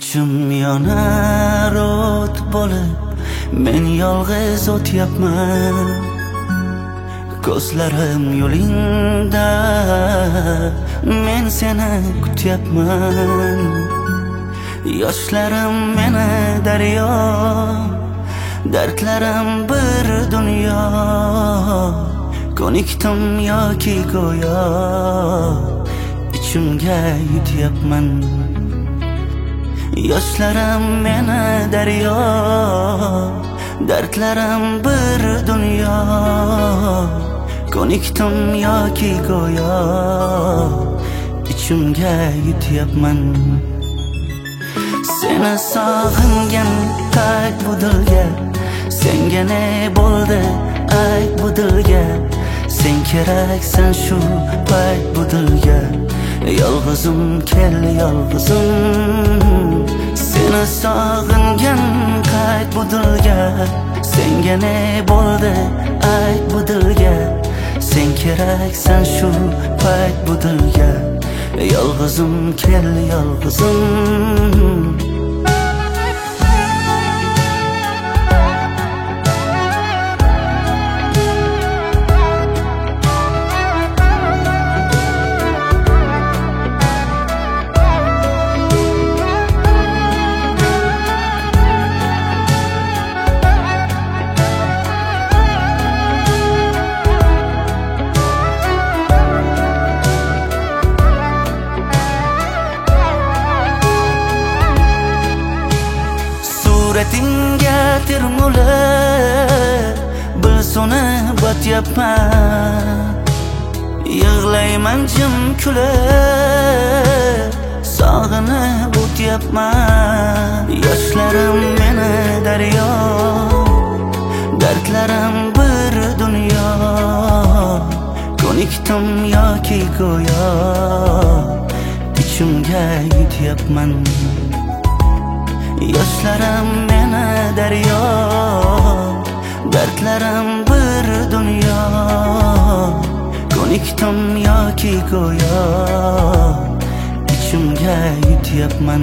İçim yonar o't bo'lib, men yolg'iz o'tyapman. Ko'zlarim yo'lingda, men seni kutyapman. Yoshlarim meni daryo, dardlarim bir dunyo. Ko'nikdim yoki go'yo, ichimga yutyapman. Yoshlarim meni daryo, dardlarim bir dunyo. Ko'nikdim yoki go'yo, ichimga yutyapman. Seni sog'ingan tag bu dilga, senga ne bo'ldi ayt bu dilga. Sen keraksan shu payt bu dilga. Yolg'izim kel yolg'izim, seni sog'ingan qayt bu dilga. Senga ne bo'ldi ayt bu dilga. Sen keraksan shu payt bu dilga. Yolg'izim kel yolg'izim. Suratingga termulib, bilsoni botyapman. Yig'layman jim kulib, sog'inib o'tyapman. Yoshlarim meni daryo, dardlarim bir dunyo. Ko'nikdim yoki go'yo, ichimga yutyapman. Yoshlarim meni daryo, dardlarim bir dunyo. Ko'nikdim yoki go'yo, ichimga yutyapman.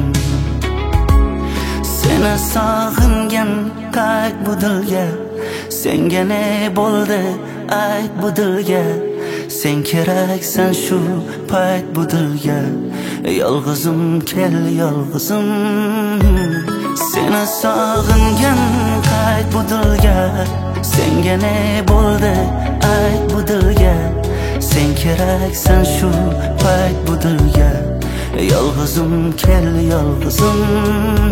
Seni sog'ingan qayt bu dilga. Senga ne bo'ldi ayt bu dilga. Sen keraksan shu payt bu dilga. Yolg'izim kel yolg'izim, seni sog'ingan qayt bu dilga. Senga ne bo'ldi ayt bu dilga. Sen keraksan shu payt bu dilga. Yolg'izim kel yolg'izim.